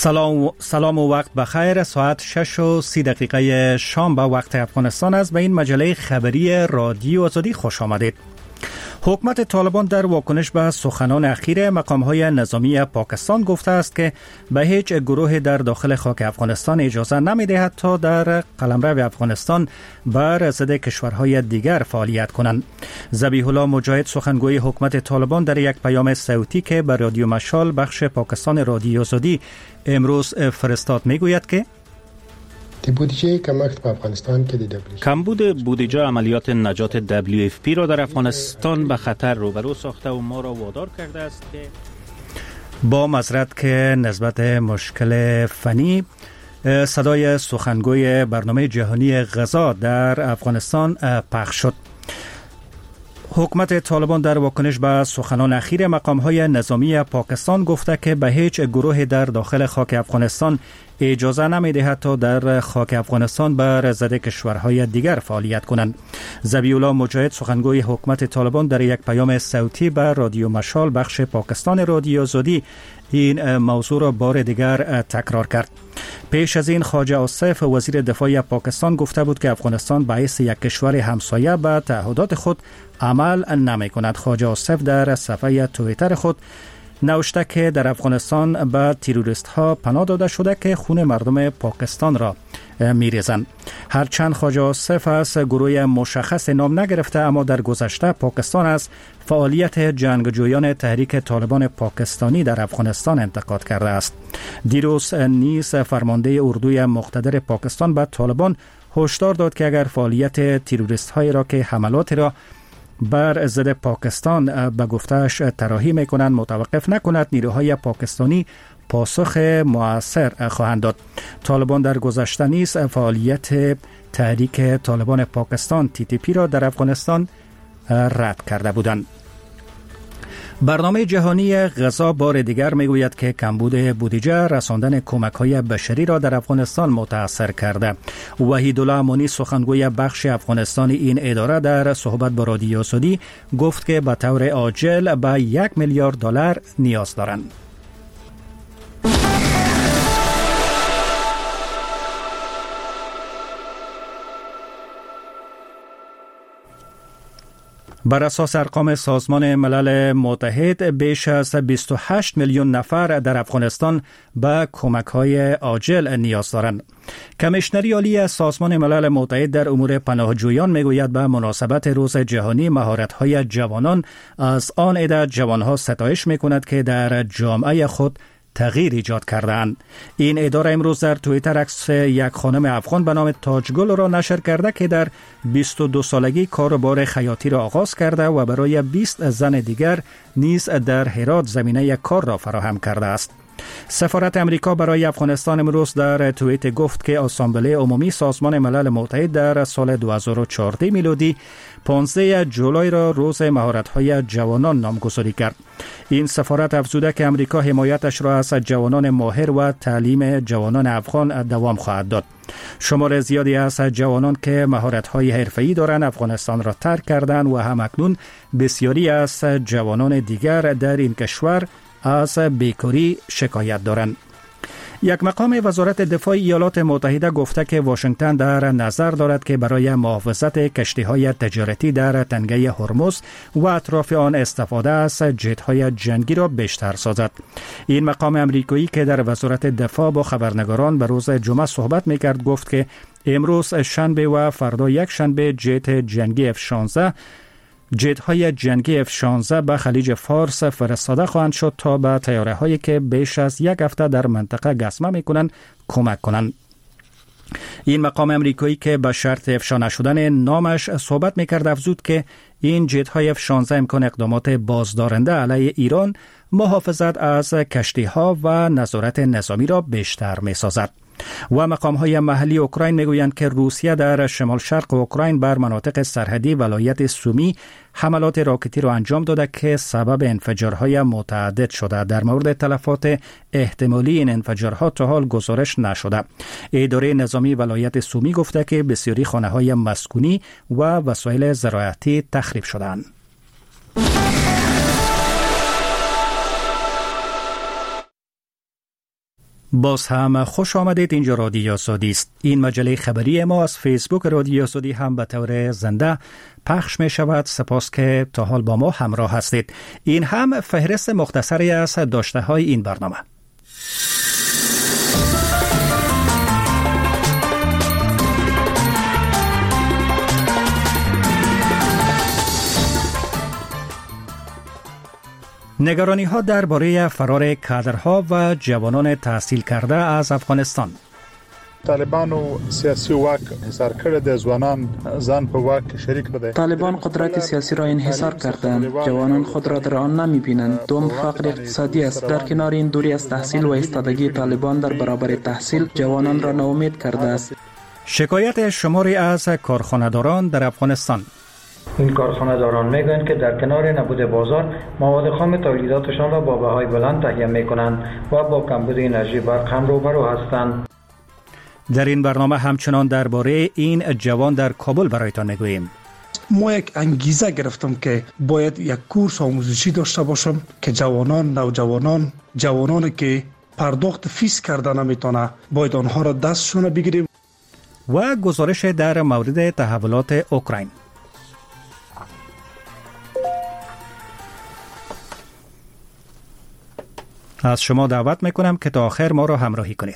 سلام و وقت بخیر. ساعت 6:30 شام به وقت افغانستان است. به این مجله خبری رادیو آزادی خوش آمدید. حکومت طالبان در واکنش به سخنان اخیر مقام‌های نظامی پاکستان گفته است که به هیچ گروه در داخل خاک افغانستان اجازه نمی‌دهد تا در قلمرو افغانستان بر ضد کشورهای دیگر فعالیت کنند. ذبیح الله مجاهد سخنگوی حکومت طالبان در یک پیام صوتی که به رادیو مشال بخش پاکستان رادیو آزادی امروز فرستاد میگوید که بودجه کمک به افغانستان که کمبود بودجه عملیات نجات WFP را در افغانستان به خطر روبرو ساخته و ما را وادار کرده است که با معذرت که نسبت مشکل فنی صدای سخنگوی برنامه جهانی غذا در افغانستان پخش شد. حکومت طالبان در واکنش به سخنان اخیر مقام‌های نظامی پاکستان گفته که به هیچ گروه در داخل خاک افغانستان اجازه نمی‌دهد تا در خاک افغانستان بر ضد کشورهای دیگر فعالیت کنند. ذبیح الله مجاهد سخنگوی حکومت طالبان در یک پیام صوتی به رادیو مشال بخش پاکستان رادیو آزادی این موضوع را بار دیگر تکرار کرد. پیش از این خواجه آصف وزیر دفاع پاکستان گفته بود که افغانستان به حیث یک کشور همسایه به تعهدات خود عمل نمی کند. خواجه آصف در صفحه توییتر خود نوشته که در افغانستان به تروریست ها پناه داده شده که خون مردم پاکستان را میریزند. هرچند خواجه آصف از گروه مشخص نام نگرفته، اما در گذشته پاکستان از فعالیت جنگجویان تحریک طالبان پاکستانی در افغانستان انتقاد کرده است. دیروز نیز فرمانده اردوی مقتدر پاکستان به طالبان هشدار داد که اگر فعالیت تروریست هایی را که حملات را بر ضد پاکستان به گفته‌اش طراحی می‌کنند متوقف نکند، نیروهای پاکستانی پاسخ مؤثر خواهند داد. طالبان در گذشته نیز فعالیت تحریک طالبان پاکستان TTP را در افغانستان رد کرده بودند. برنامه جهانی غذا بار دیگر میگوید که کمبود بودجه رساندن کمک‌های بشری را در افغانستان متاثر کرده. وحیدالله امانی سخنگوی بخش افغانستان این اداره در صحبت با رادیو آزادی گفت که به طور عاجل به $1 میلیارد نیاز دارند. بر اساس ارقام سازمان ملل متحد بیش از 28 میلیون نفر در افغانستان به کمک‌های عاجل نیاز دارند. کمیشنری عالی سازمان ملل متحد در امور پناهجویان میگوید به مناسبت روز جهانی مهارت‌های جوانان از آن عده جوانها ستایش می‌کند که در جامعه خود تغییر ایجاد کردند. این اداره امروز در توییتر عکس یک خانم افغان به نام تاجگل را نشر کرده که در 22 سالگی کاروبار خیاطی را آغاز کرده و برای 20 زن دیگر نیز در هرات زمینه کار را فراهم کرده است. سفارت امریکا برای افغانستان امروز در توییت گفت که اسامبله عمومی سازمان ملل متحد در سال 2014 میلادی 15 جولای را روز مهارت‌های جوانان نامگذاری کرد. این سفارت افزوده که امریکا حمایتش را از جوانان ماهر و تعلیم جوانان افغان دوام خواهد داد. شمار زیادی از جوانان که مهارت‌های حرفه‌ای دارند افغانستان را ترک کردند و همکنون بسیاری از جوانان دیگر در این کشور از بیکاری شکایت دارند. یک مقام وزارت دفاع ایالات متحده گفته که واشنگتن در نظر دارد که برای محافظت کشتی‌های تجارتی در تنگه هرمز و اطراف آن استفاده از جت‌های جنگی را بیشتر سازد. این مقام امریکایی که در وزارت دفاع با خبرنگاران به روز جمعه صحبت می‌کرد گفت که امروز شنبه و فردا یک شنبه جت‌های جنگی F-16 به خلیج فارس فرستاده خواهند شد تا به طیاره‌هایی که بیش از یک هفته در منطقه گسمه می‌کنند کمک کنند. این مقام امریکایی که به شرط افشا نشدن نامش صحبت می‌کرد افزود که این جت‌های F-16 امکان اقدامات بازدارنده علیه ایران، محافظت از کشتی‌ها و نظارت نظامی را بیشتر می‌سازد. و مقام‌های محلی اوکراین میگویند که روسیه در شمال شرق اوکراین بر مناطق سرحدی ولایت سومی حملات راکتی را انجام داده که سبب انفجارهای متعدد شده. در مورد تلفات احتمالی این انفجارها تا حال گزارش نشده. اداره نظامی ولایت سومی گفته که بسیاری خانه‌های مسکونی و وسایل زراعتی تخریب شدند. باز هم خوش آمدید. اینجا رادیو آزادی است. این مجله خبری ما از فیسبوک رادیو آزادی هم به طور زنده پخش می شود. سپاس که تا حال با ما همراه هستید. این هم فهرست مختصری از داشته های این برنامه. نگرانی ها درباره فرار کادرها و جوانان تحصیل کرده از افغانستان. طالبان و سیاسی واک انحصار کرده ځوانان ځان په واک شریک بده. طالبان قدرت سیاسی را انحصار کردند. جوانان خود را در آن نمی‌بینند. دوم فقر اقتصادی است. در کنار این دوری از تحصیل و ایستادگی طالبان در برابر تحصیل جوانان را ناامید کرده است. شکایت شماری از کارخانه‌داران در افغانستان. این کارخانه‌داران میگویند که در کنار نبود بازار مواد خام تولیداتشان را با بهای بلند تهیه میکنند و با کمبود انرژی برق هم روبرو هستند. در این برنامه همچنان درباره این جوان در کابل برایتان میگوییم. ما یک انگیزه گرفتم که باید یک کورس آموزشی داشته باشم که جوانان، نوجوانان، جوانانی که پرداخت فیس کرده نمیتونه باید آنها را دستشون بگیریم. و گزارش در مورد تحولات اوکراین. از شما دعوت میکنم که تا آخر ما را همراهی کنید.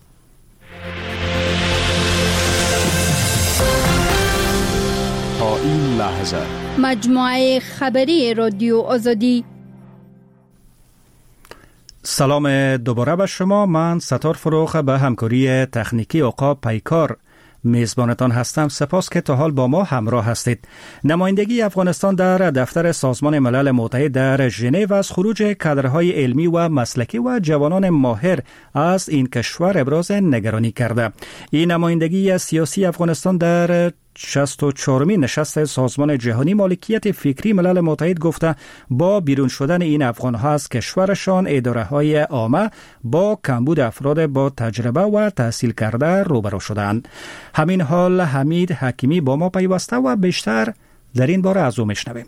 تا این لحظه مجموعه خبری رادیو آزادی. سلام دوباره به شما. من ستار فروخ به همکاری تکنیکی عقاب پیکار میزبانتان هستم. سپاس که تا حال با ما همراه هستید. نمایندگی افغانستان در دفتر سازمان ملل متحد در ژنو از خروج کادرهای علمی و مسلکی و جوانان ماهر از این کشور ابراز نگرانی کرده. این نمایندگی سیاسی افغانستان در 64مین نشست سازمان جهانی مالکیت فکری ملل متحد گفته با بیرون شدن این افغان‌ها از کشورشان اداره‌های عامه با کمبود افراد با تجربه و تحصیل کرده روبرو شدند. همین حال حمید حکیمی با ما پیوسته و بیشتر در این باره از او میشنویم.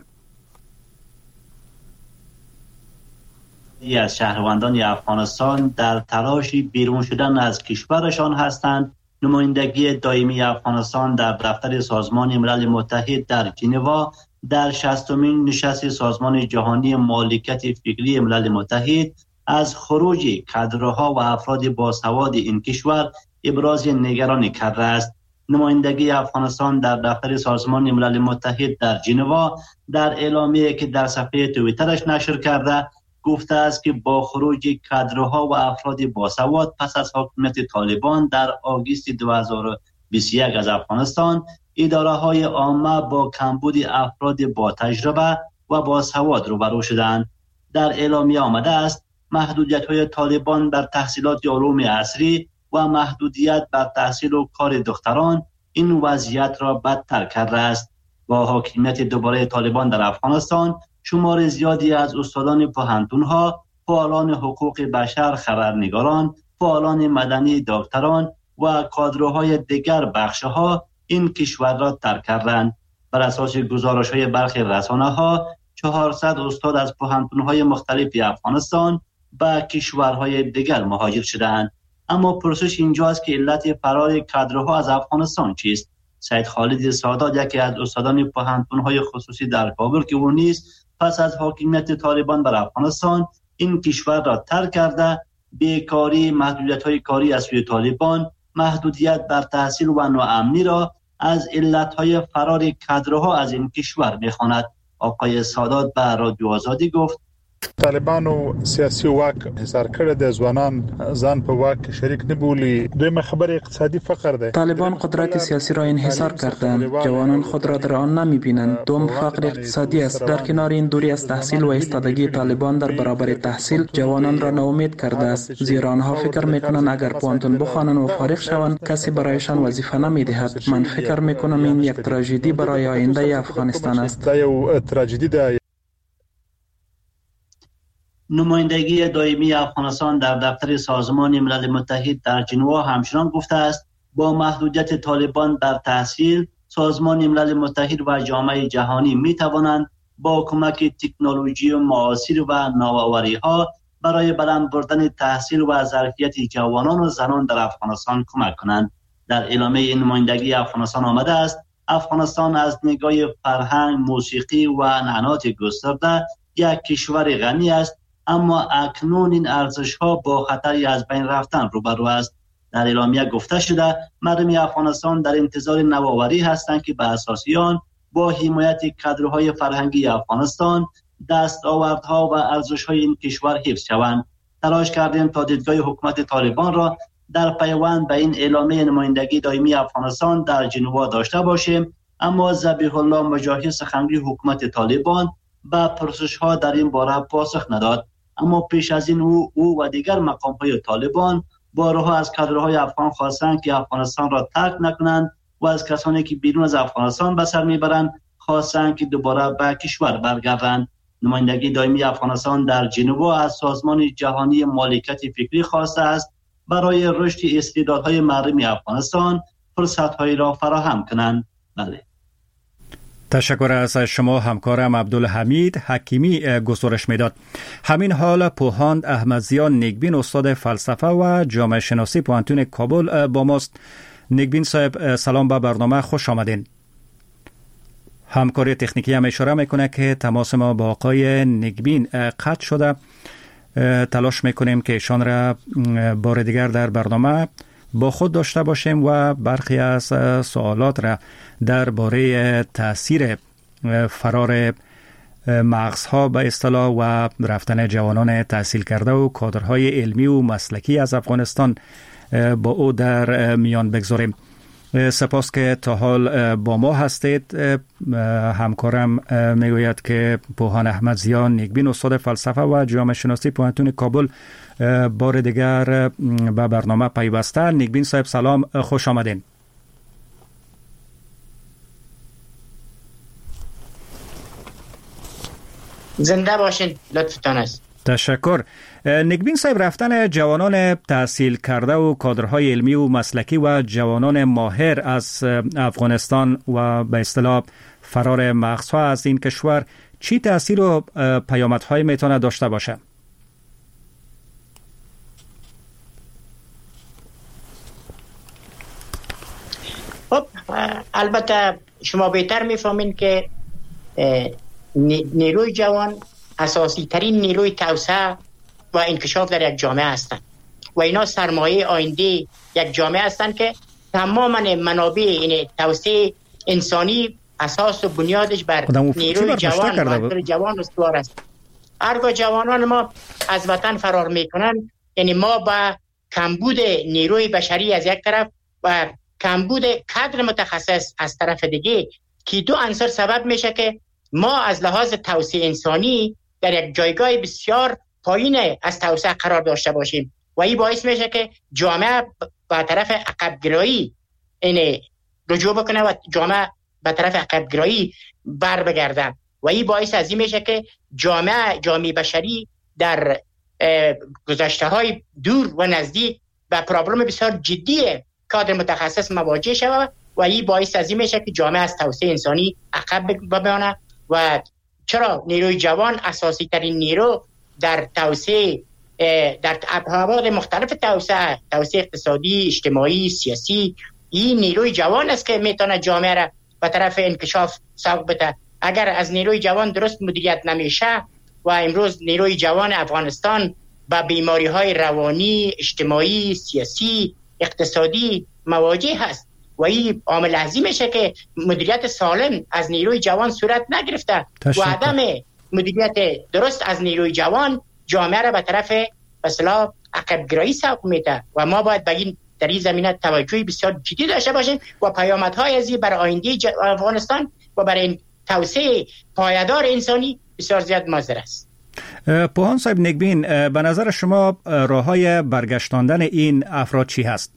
از شهروندان افغانستان در تلاش بیرون شدن از کشورشان هستند. نمایندگی دائمی افغانستان در دفتر سازمان ملل متحد در ژنو در 60مین نشست سازمان جهانی مالکیت فکری ملل متحد از خروج کادرها و افراد باسواد این کشور ابراز نگرانی کرده است. نمایندگی افغانستان در دفتر سازمان ملل متحد در ژنو در اعلامیه‌ای که در صفحه توییترش نشر کرده گفته است که با خروج کادرها و افراد باسواد پس از حکومت طالبان در آگوست 2021 از افغانستان، اداره‌های عامه با کمبود افراد با تجربه و باسواد روبرو شدند. در اعلامیه آمده است محدودیت‌های طالبان بر تحصیلات علوم عصری و محدودیت بر تحصیل و کار دختران این وضعیت را بدتر کرده است. با حاکمیت دوباره طالبان در افغانستان، شمار زیادی از استادان پوهنتون‌ها، فعالان حقوق بشر، خبرنگاران، فعالان مدنی، دکتران و کادرهای دیگر بخش‌ها این کشور را ترک کردند. بر اساس گزارش‌های برخی رسانه‌ها 400 استاد از پوهنتون‌های مختلف افغانستان به کشورهای دیگر مهاجر شدند. اما پرسش اینجاست که علت فرار کادرها از افغانستان چیست؟ سید خالد سادات، یکی از استادان پوهنتون‌های خصوصی در کابل که او نیز پس از حاکمیت طالبان بر افغانستان این کشور را ترک کرده، بیکاری، محدودیت‌های کاری از سوی طالبان، محدودیت بر تحصیل و ناامنی را از علت‌های فرار کادرها از این کشور می‌خواند. آقای سادات به رادیو آزادی گفت طالبان و سیاسی واک انحصار کرده ځوانان ځان په واک شریک نبولی. دویم خبر اقتصادی فقر ده. طالبان قدرت سیاسی را انحصار کردند. جوانان خود را در آن نمی‌بینند. دوم فقر اقتصادی است. در کنار این دوری از تحصیل و ایستادگی طالبان در برابر تحصیل جوانان را ناامید کرده است، زیرا آنها فکر می‌کنند اگر پوهنتون بخوانند و فارغ شوند کسی برایشان وظیفه نمی‌دهد. من فکر می‌کنم این یک تراژدی برای آینده افغانستان است. تراژدی ده. نمایندگی دائمی افغانستان در دفتر سازمان ملل متحد در ژنو همچنان گفته است با محدودیت طالبان بر تحصیل، سازمان ملل متحد و جامعه جهانی می توانند با کمک تکنولوژی معاصر و نوآوری‌ها برای بلند بردن تحصیل و ظرفیت جوانان و زنان در افغانستان کمک کنند. در اعلامیه نمایندگی افغانستان آمده است افغانستان از نگاه فرهنگ، موسیقی و عنعنات گسترده یک کشور غنی است، اما اکنون این ارزش‌ها با خطری از بین رفتن روبرو است. در اعلامیه گفته شده مردم افغانستان در انتظار نوآوری هستند که به اساس آن با حمایت کادرهای فرهنگی افغانستان دستاوردها و ارزش‌های این کشور حفظ شوند. تلاش کردیم تا دیدگاه حکومت طالبان را در پیوند به این اعلامیه نمایندگی دائمی افغانستان در ژنو داشته باشیم، اما ذبیح الله مجاهد سخنگوی حکومت طالبان به پرسش‌ها در این باره پاسخ نداد. اما پیش از این او و دیگر مقام‌های طالبان بارها از کادرهای افغان خواستند که افغانستان را ترک نکنند و از کسانی که بیرون از افغانستان به سر میبرند خواستند که دوباره به کشور برگردند. نمایندگی دائمی افغانستان در ژنو از سازمان جهانی مالکیت فکری خواسته است برای رشد استعدادهای مردم افغانستان فرصت‌هایی را فراهم کنند. بله. تشکر از شما همکارم عبدالحمید حکیمی گزارش میداد. همین حال پوهاند احمدزیان نیکبین استاد فلسفه و جامعه شناسی پوهنتون کابل با ماست. نیکبین صاحب سلام به برنامه، خوش آمدین. همکاری تکنیکی هم اشاره میکنه که تماس ما با آقای نیکبین قطع شده. تلاش میکنیم که ایشان را بار دیگر در برنامه با خود داشته باشیم و برخی از سوالات را درباره تاثیر فرار مغزها به اصطلاح و رفتن جوانان تحصیل کرده و کادرهای علمی و مسلکی از افغانستان با او در میان بگذاریم. سپاس که تا حال با ما هستید. همکارم میگوید که پوهان احمدزیان نیکبین استاد فلسفه و جامعه شناسی پوهنتون کابل بار دیگر به برنامه پیوسته. نیکبین صاحب سلام، خوش آمدین. زنده باشین، لطفتان است. تشکر. نیکبین صاحب، رفتن جوانان تحصیل کرده و کادرهای علمی و مسلکی و جوانان ماهر از افغانستان و به اصطلاح فرار مغزها از این کشور چی تأثیر و پیامدهای میتونه داشته باشه؟ خب البته شما بهتر میفهمین که نیروی جوان اساسی ترین نیروی توسعه و انکشاف در یک جامعه هستند و اینا سرمایه آینده یک جامعه هستند که تماما منابع این توسعه انسانی اساس و بنیادش بر نیروی جوان و جوان استوار است. هرگاه جوانان ما از وطن فرار میکنن، یعنی ما با کمبود نیروی بشری از یک طرف و کمبود کادر متخصص از طرف دیگه، که دو عنصر سبب میشه که ما از لحاظ توسعه انسانی در یک جایگاه بسیار پایین از توسعه قرار داشته باشیم و این باعث میشه که جامعه به طرف عقب‌گرایی رجوع بکنه و جامعه به طرف عقب‌گرایی بر بگرده و این باعث از این میشه که جامعه بشری در گذشته های دور و نزدیک به پرابلم بسیار جدی کادر متخصص مواجه شود و این باعث از این میشه که جامعه از توسعه انسانی عقب بمانه. و چرا نیروی جوان اساسی ترین نیرو در توسعه در ابعاد مختلف توسعه اقتصادی، اجتماعی، سیاسی، این نیروی جوان است که میتونه جامعه را به طرف انکشاف سوق بده. اگر از نیروی جوان درست مدیریت نمیشه و امروز نیروی جوان افغانستان با بیماری های روانی، اجتماعی، سیاسی، اقتصادی مواجه هست و این عامل عظیمشه که مدیریت سالم از نیروی جوان صورت نگرفته و عدم مدیریت درست از نیروی جوان جامعه را به طرف اصلاح عقب‌گرایی سوق میده و ما باید در این زمینه توجهی بسیار جدی داشته باشیم و پیامدهای از این برای آینده افغانستان و برای این توسعه پایدار انسانی بسیار زیاد مضر است. پوهان صاحب نیکبین، به نظر شما راههای برگشتاندن این افراد چی هست؟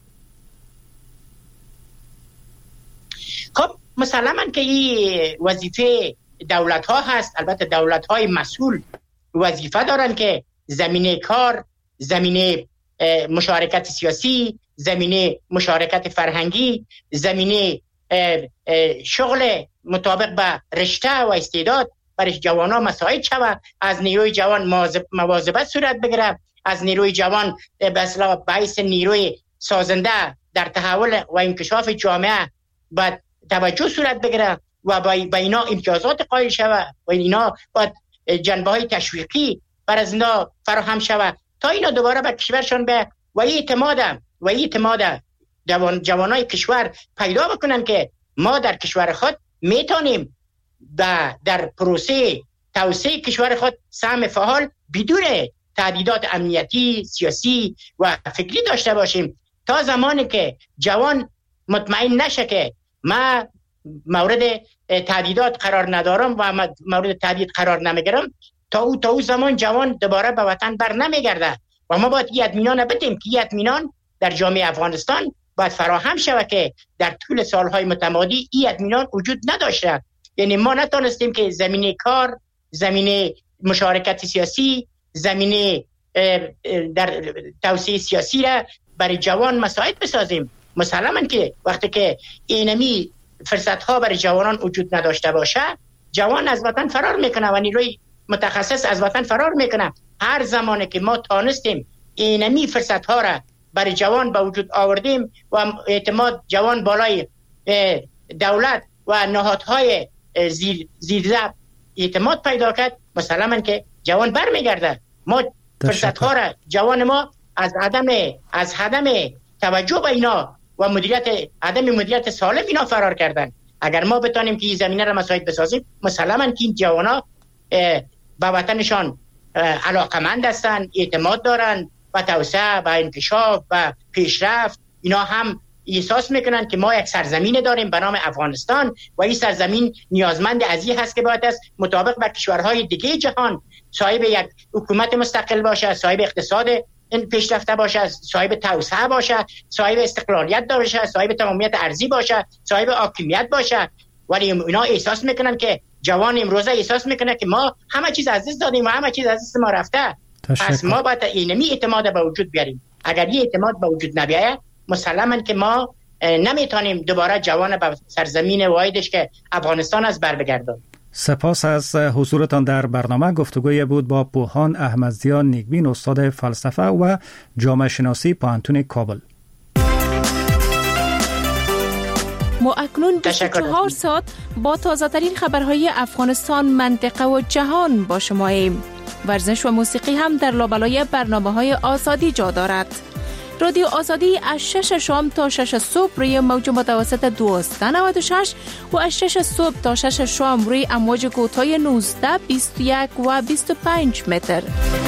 خب مسلماً که این وظیفه دولت ها هست. البته دولت های مسئول وظیفه دارن که زمینه کار، زمینه مشارکت سیاسی، زمینه مشارکت فرهنگی، زمینه شغل مطابق به رشته و استعداد برای جوانان مساعد شود، از نیروی جوان مواظبت صورت بگیره، از نیروی جوان به اصطلاح باعث نیروی سازنده در تحول و انکشاف جامعه باید توجه صورت بگیره و با اینا امتیازات قائل شود و اینا باید جنبه های تشویقی بر از اینا فراهم شود تا اینا دوباره به کشورشان به و اعتماد جوانای کشور پیدا بکنن که ما در کشور خود میتونیم در پروسه توسعه کشور خود سهم فعال بدون تهدیدات امنیتی، سیاسی و فکری داشته باشیم. تا زمانی که جوان مطمئن نشه که ما مورد تهدیدات قرار ندارم و مورد تهدید قرار نمیگیرم، تا او زمان جوان دوباره به وطن بر نمیگرده و ما باید این اطمینان بدیم که این اطمینان در جامعه افغانستان باید فراهم شود که در طول سالهای متمادی این اطمینان وجود نداشته. یعنی ما نتونستیم که زمینه کار، زمینه مشارکت سیاسی، زمینه در توسعه سیاسی را برای جوان مساعد بسازیم. مسلماً که وقتی که اینمی فرصت ها برای جوانان وجود نداشته باشه، جوان از وطن فرار میکنه و نیروی متخصص از وطن فرار میکنه. هر زمانی که ما تانستیم اینمی فرصت ها را برای جوان به وجود آوردیم و اعتماد جوان بالای دولت و نهادهای زیرزب اعتماد پیدا کرد، مسلماً که جوان برمیگرده. ما فرصت ها را جوان ما از عدم توجه به اینا و عدم مدیریت سالم اینا فرار کردن. اگر ما بتانیم که این زمینه را مساعد بسازیم، مسلماً که این جوانا به وطنشان علاقمند هستند، اعتماد دارند و توسعه و انکشاف و پیشرفت اینا هم احساس میکنن که ما یک سرزمین داریم به نام افغانستان و این سرزمین نیازمند از این هست که باید است مطابق با کشورهای دیگه جهان صاحب یک حکومت مستقل باشه، صاحب اقتصاد پیشرفته باشه، صاحب توسعه باشه، صاحب استقلالیت باشه، صاحب تمامیت ارضی باشه، صاحب حاکمیت باشه. ولی اینا احساس میکنن که جوان امروزه احساس میکنه که ما همه چیز از دست دادیم و همه چیز از دست ما رفته. پس ما باید اینمی اعتماد به وجود بیاریم. اگر این اعتماد به وجود نبیاید، مسلماً که ما نمیتونیم دوباره جوان به سرزمین واحدش که افغانستان از بر بگردانیم. سپاس از حضورتان در برنامه. گفتگوی بود با پوهان احمدزیا نیکبین، استاد فلسفه و جامعه شناسی پوهنتون کابل. ما اکنون 24 ساعت با تازه ترین خبرهای افغانستان، منطقه و جهان با شماییم. ورزش و موسیقی هم در لابلای برنامه‌های آزادی جا دارد. رادیو آزادی از 6 شام تا 6 صبح روی موج متوسط 1296 و از 6 صبح تا 6 شام روی امواج کوتاه 19، 21 و 25 متر.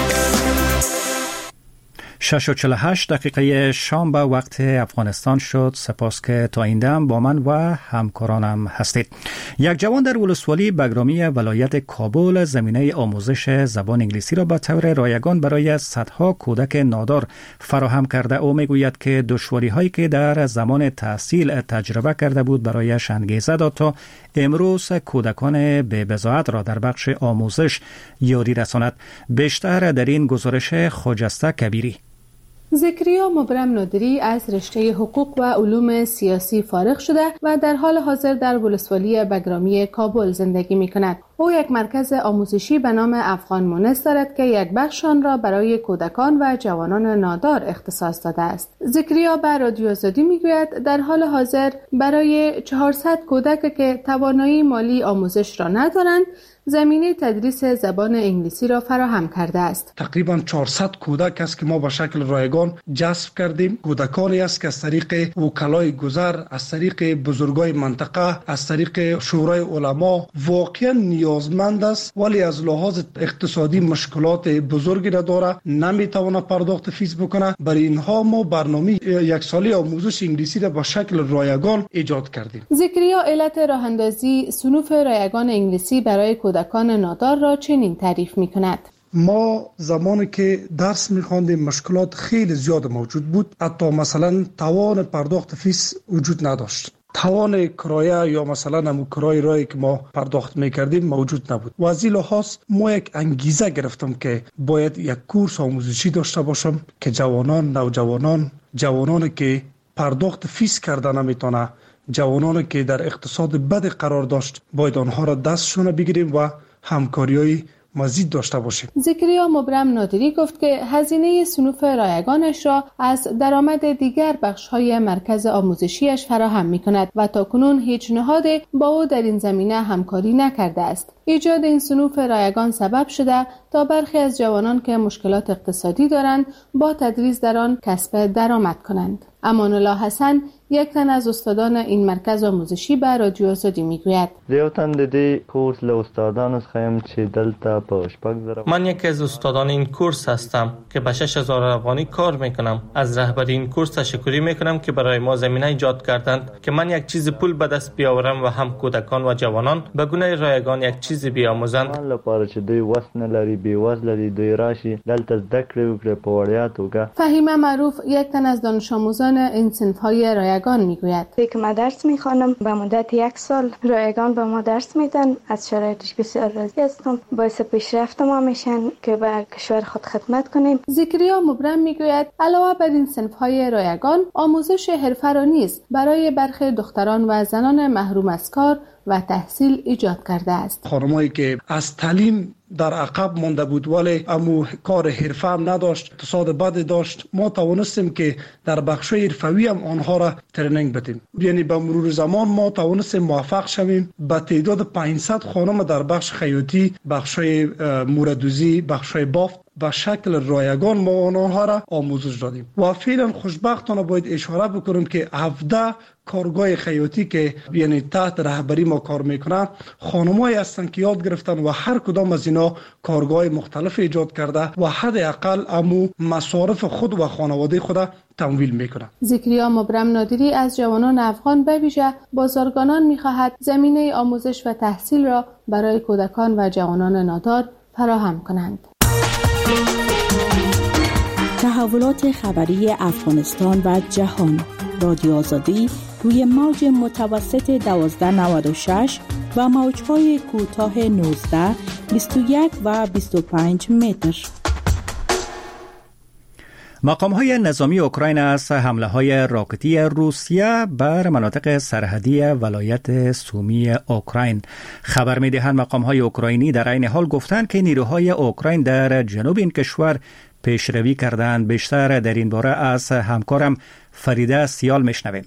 6:48 شام به وقت افغانستان شد. سپاس که تا این دم با من و همکارانم هستید. یک جوان در ولسوالی بگرامی ولایت کابل زمینه آموزش زبان انگلیسی را به طور رایگان برای صدها کودک نادار فراهم کرده. او میگوید که دشواری هایی که در زمان تحصیل تجربه کرده بود برایش انگیزه داد تا امروز کودکان به بضاعت را در بخش آموزش یاری رساند. بیشتر در این گزارش خجسته کبیری. زکریا مبرم نادری از رشته حقوق و علوم سیاسی فارغ شده و در حال حاضر در ولسوالی بگرامی کابل زندگی می کند. او یک مرکز آموزشی به نام افغان مونس دارد که یک بخش آن را برای کودکان و جوانان نادار اختصاص داده است. زکریا به رادیو آزادی میگوید در حال حاضر برای 400 کودک که توانایی مالی آموزش را ندارند زمینه تدریس زبان انگلیسی را فراهم کرده است. تقریبا 400 کودک است که ما به شکل رایگان جذب کردیم. کودکانی است که از طریق وکلای گذر، از طریق بزرگای منطقه، از طریق شورای علما واقعا نیازمند است ولی از لحاظ اقتصادی مشکلات بزرگی را داره، نمیتونه پرداخت فیس بکنه. برای اینها ما برنامه یک ساله آموزش انگلیسی را به شکل رایگان ایجاد کردیم. زکریا علت راه اندازی صنوف رایگان انگلیسی برای کودکان نادار را چنین تعریف می‌کند. ما زمانی که درس می‌خواندیم مشکلات خیلی زیاد موجود بود. حتی مثلا توان پرداخت فیس وجود نداشت. توان کرایه یا مثلا همون کرایه رایی که ما پرداخت میکردیم موجود نبود و از این لحاظ ما یک انگیزه گرفتم که باید یک کورس آموزشی داشته باشم که جوانان، جوانانی که پرداخت فیس کرده نمیتونه، جوانانی که در اقتصاد بد قرار داشت باید آنها را دستشون بگیریم و همکاری‌های مزید داشته باشیم. زکریا مبرم نادری گفت که هزینه صنوف رایگانش را از درآمد دیگر بخش‌های مرکز آموزشیش فراهم می‌کند و تاکنون هیچ نهاد با او در این زمینه همکاری نکرده است. ایجاد این صنوف رایگان سبب شده تا برخی از جوانان که مشکلات اقتصادی دارند با تدریس در آن کسب درآمد کنند. امان الله حسن یک تن از استادان این مرکز آموزشی به رادیو آزادی میگوید من یکی از استادان این کورس هستم که به 6000 افغانی کار میکنم. از رهبری این کورس تشکری میکنم که برای ما زمینه ایجاد کردند که من یک چیز پول به دست بیاورم و هم کودکان و جوانان به گونه رایگان یک چیز بیاموزند. فهیمه معروف یک تن از دانش آموزان این صنف‌های رایگان میگوید که من درس میخوانم به مدت 1 سال رایگان به ما درس میدن. از شرایطش بسیار راضی هستم. باعث پیشرفت ما میشن که به کشور خود خدمت کنیم. زکریا مبرم میگوید علاوه بر این صنف‌های رایگان آموزش حرفه را نیز برای برخی دختران و زنان محروم از کار و تحصیل ایجاد کرده است. خانمایی که از تعلیم در عقب مانده بود ولی امو کار حرفه هم نداشت، اقتصاد بد داشت، ما توانستیم که در بخش حرفوی هم آنها را ترینینگ بدیم. یعنی به مرور زمان ما توانستیم موفق شویم به تعداد 500 خانم در بخش خیاطی، بخش موردوزی، بخش بافت به شکل رایگان ما آنها را آموزش دادیم. و فعلا خوشبختانه باید اشاره بکنیم که 17 کارگاه خیاطی که یعنی تحت رهبری ما کار میکنند خانمایی هستند که یاد گرفتن و هر کدام از اینا کارگاه مختلف ایجاد کرده و حداقل امو مصارف خود و خانواده خود تمویل میکنند. زکریا مبرم نادری از جوانان افغان به ویژه بازرگانان میخواهد زمینه آموزش و تحصیل را برای کودکان و جوانان نادار فراهم کنند. تحولات خبری افغانستان و جهان. رادیو آزادی روی موج متوسط 1296 و موج‌های کوتاه 19، 21 و 25 متر. مقام‌های نظامی اوکراین از حمله‌های راکتی روسیه بر مناطق سرحدی ولایت سومی اوکراین خبر می‌دهند. مقام‌های اوکراینی در عین حال گفتند که نیروهای اوکراین در جنوب این کشور پیشروی کردند. بیشتر در این باره از همکارم فریده سیال میشنویم.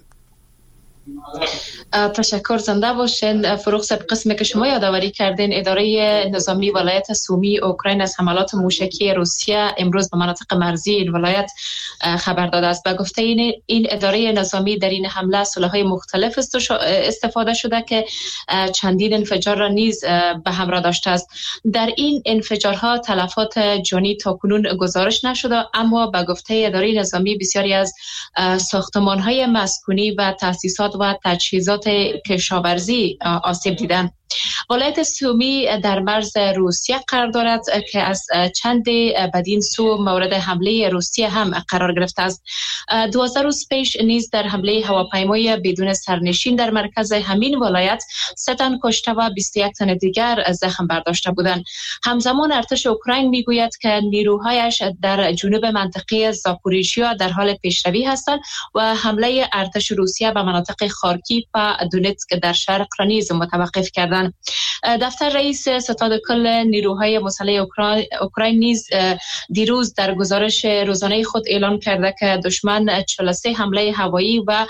تشکر، زنده باشین. فروغ صاحب، قسمی که شما یادآوری کردین اداره نظامی ولایت سومی اوکراین از حملات موشکی روسیه امروز به مناطق مرزی این ولایت خبر داده است. به گفته این اداره نظامی در این حمله سلاح‌های مختلف استفاده شده که چندین انفجار را نیز به همراه داشته است. در این انفجارها تلفات جانی تاکنون گزارش نشده، اما به گفته اداره نظامی بسیاری از ساختمان‌های مسکونی و تأسیسات و تجهیزات کشاورزی آسیب دیدند. ولایت سومی در مرز روسیه قرار دارد که از چند بدین سو مورد حمله روسیه هم قرار گرفته است. 12 روز پیش نیز در حمله هواپیمای بدون سرنشین در مرکز همین ولایت 3 تن کشته و 21 تن دیگر زخم برداشته بودند. همزمان ارتش اوکراین میگوید که نیروهایش در جنوب منطقه زاپوریژیا در حال پیشروی هستند و حمله ارتش روسیه به مناطق خارکیف و دونتسک در شرق را نیز متوقف کردند. دفتر رئیس ستاد کل نیروهای مسلح اوکراین نیز دیروز در گزارش روزانه خود اعلام کرده که دشمن 43 حمله هوایی و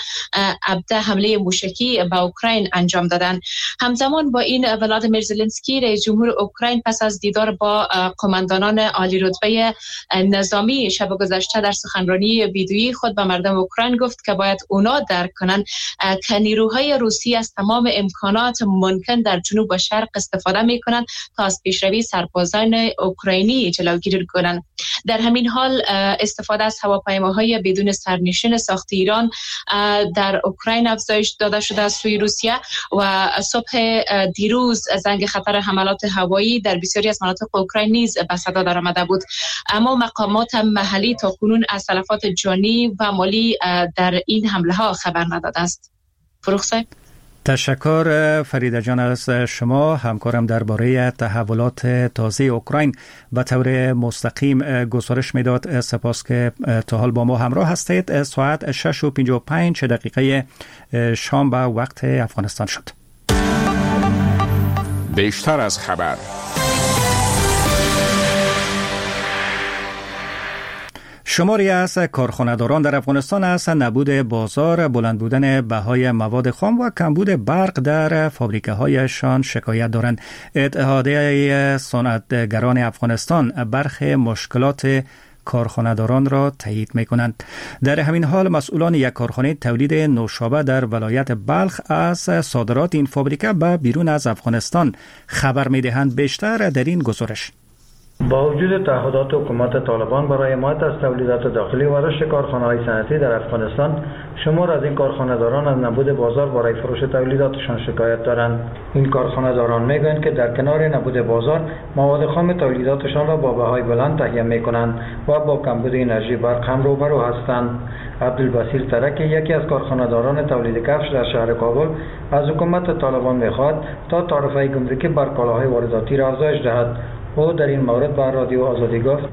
17 حمله موشکی به اوکراین انجام دادند. همزمان با این ولادیمیر زلنسکی رئیس جمهور اوکراین پس از دیدار با قماندانان عالی رتبه نظامی شب گذشته در سخنرانی ویدیویی خود به مردم اوکراین گفت که باید اونا درک کنند که نیروهای روسی از تمام امکانات ممکن در جنوب و شرق استفاده می‌کنند تا از پیشروی سربازان اوکراینی جلوگیری کنند. در همین حال استفاده از هواپیماهای بدون سرنشین ساخت ایران در اوکراین افزایش داده شده از سوی روسیه و صبح دیروز زنگ خطر حملات هوایی در بسیاری از مناطق اوکراین نیز به صدا درآمده بود، اما مقامات محلی تاکنون از تلفات جانی و مالی در این حمله ها خبر نداده است. فروغ صاحب، تشکر فریده جان از شما. همکارم درباره تحولات تازه اوکراین به طور مستقیم گزارش میداد. سپاس که تا حال با ما همراه هستید. ساعت 6:55 شام به وقت افغانستان شد. بیشتر از خبر شماری از کارخانه‌داران در افغانستان از نبود بازار، بلند بودن بهای مواد خام و کمبود برق در فابریکه‌هایشان شکایت دارند. اتحادیه صنعتگران افغانستان برخی مشکلات کارخانه‌داران را تایید می‌کنند. در همین حال مسئولان یک کارخانه تولید نوشابه در ولایت بلخ از صادرات این فابریکه به بیرون از افغانستان خبر می‌دهند. بیشتر در این گزارش. با وجود تعهدات حکومت طالبان برای حمایت از تولیدات داخلی و رشد کارخانه‌های صنعتی در افغانستان، شمار از این کارخانه‌داران از نبود بازار برای فروش تولیداتشان شکایت دارند. این کارخانه‌داران میگویند که در کنار نبود بازار، مواد خام تولیداتشان را با بهای بلند تهیه می‌کنند و با کمبود انرژی برق هم روبرو هستند. عبدالبصیر ترکی، یکی از کارخانه‌داران تولید کفش در شهر کابل، از حکومت طالبان می‌خواهد تا تعرفه گمرکی بر کالاهای وارداتی را افزایش دهد. او در این مورد با رادیو آزادی گفت: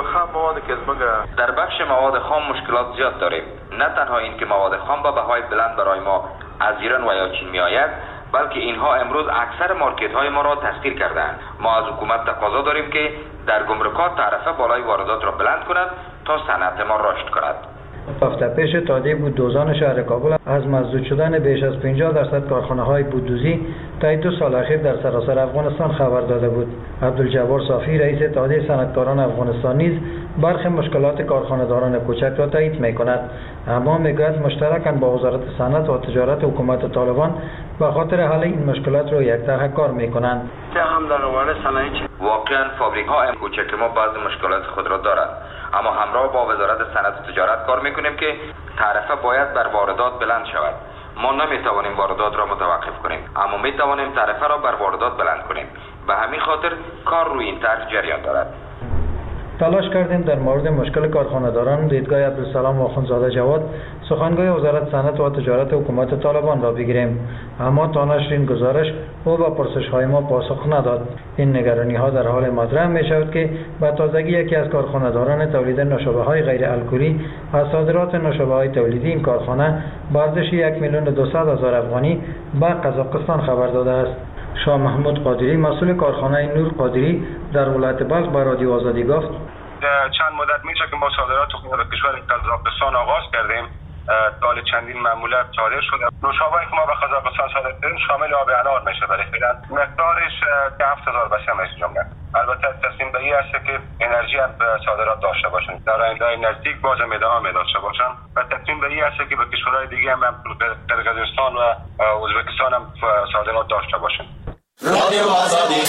در بخش مواد خام مشکلات زیاد داریم. نه تنها این که مواد خام با بهای بلند برای ما از ایران و یا چین می آید، بلکه اینها امروز اکثر مارکت های ما را تسخیر کردند. ما از حکومت تقاضا داریم که در گمرکات تعرفه بالای واردات را بلند کند تا صنعت ما رشد کند. هفته پیش اتحادیه بوددوزان شهر کابل از مسدود شدن بیش از 50% کارخانه‌های بوددوزی طی 2 سال اخیر در سراسر افغانستان خبر داده بود. عبدالجبار صافی، رئیس اتحادیه صنعتکاران افغانستان، نیز برخی مشکلات کارخانه‌داران کوچک را تایید می‌کند، اما می‌گوید مشترکاً با وزارت صنعت و تجارت حکومت طالبان به خاطر حل این مشکلات را یکطرحه کار می‌کنند. واقعاً فابریک‌های کوچک ما بعض مشکلات خود را دارد، اما همراه با وزارت صنعت و تجارت کار میکنیم که تعرفه باید بر واردات بلند شود. ما نمیتوانیم واردات را متوقف کنیم، اما میتوانیم تعرفه را بر واردات بلند کنیم. به همین خاطر کار روی این طرح جریان دارد. تلاش کردیم در مورد مشکل کارخانه‌داران دیدگاه عبدالسلام آخوندزاده جواد، سخنگوی وزارت صنعت و تجارت حکومت طالبان را بگیریم، اما تا نشر این گزارش او به پرسش‌های ما پاسخ نداد. این نگرانی‌ها در حال مطرح می‌شود که به تازگی یکی از کارخانه‌داران تولید نوشابه‌های غیر الکلی از صادرات نوشابه‌های تولیدی این کارخانه با ارزش 1,200,000 افغانی به قزاقستان خبر داده است. شاه محمود قادری، مسئول کارخانه نور قادری در ولایت بلخ، به رادیو آزادی گفت: چند مدت میشه که ما صادرات خود به کشور قزاقستان آغاز کردیم. دال چندین ماموریت صادر شده. نوشابه‌ای که ما به قزاقستان صادر کردیم شامل آب انار میشه، ولی فعلا مقدارش 7000 بسته میشه جمله. البته تصمیم به این است که انرژی صادرات داشته باشن، در آینده نزدیک باز ادامه داشته باشن و تصمیم به این است که به کشورهای دیگه هم قرقیزستان و ازبکستان هم صادرات داشته باشن. رادیو آزادی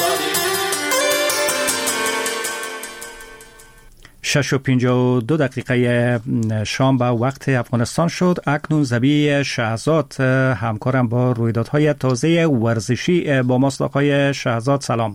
6:52 شام به وقت افغانستان شد. اکنون زبی شهزاد همکارم با رویدادهای تازه ورزشی با ماست. آقای شهزاد سلام.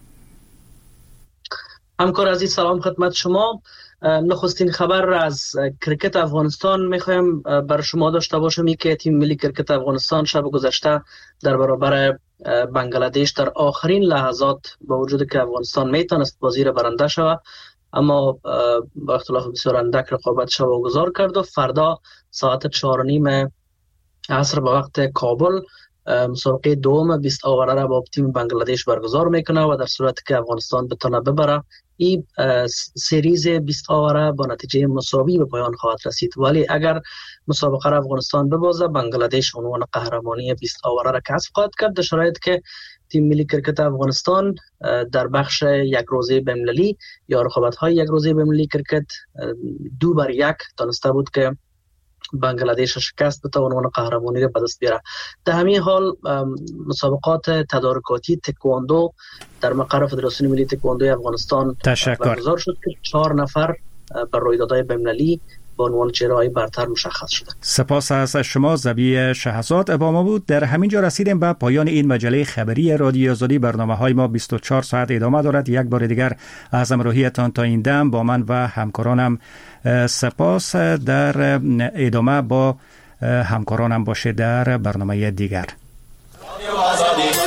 همکار عزیز سلام خدمت شما. نخستین خبر از کرکت افغانستان میخوایم بر شما داشته باشم که تیم ملی کرکت افغانستان شب گذشته در برابر بنگلادش در آخرین لحظات با وجود که افغانستان میتونست بازی را برنده شود، اما با اختلاف بسیار اندک رقابتش را واگذار کرد و فردا ساعت 4:30 عصر به وقت کابل مسابقه دوم 20 آوره را با تیم بنگلادش برگزار میکنه و در صورتی که افغانستان بتونه ببره این سریز 20 آوره با نتیجه مساوی به پایان خواهد رسید، ولی اگر مسابقه را افغانستان ببازه بنگلادش عنوان قهرمانی 20 آوره را کسب خواهد کرد، در شرایطی که تیم ملی کرکت افغانستان در بخش یک روزه بین‌المللی یا رقابت‌های یک روزه بین‌المللی کرکت 2-1 تونسته بود که بنگلادش شکست بده و عنوان قهرمانی را به دست بیاره. در همین حال مسابقات تدارکاتی تکواندو در مقر فدراسیون ملی تکواندو افغانستان برگزار شد که 4 نفر بر رویدادهای بین‌المللی با عنوان چهره‌های برتر مشخص شده. سپاس از شما زبی شهزاد. با ما بود. در همین جا رسیدیم به پایان این مجله خبری رادیو آزادی. برنامه‌های ما 24 ساعت ادامه دارد. یک بار دیگر از همراهیتان تا این دم با من و همکارانم سپاس. در ادامه با همکارانم باشه در برنامه دیگر. رادیو آزادی.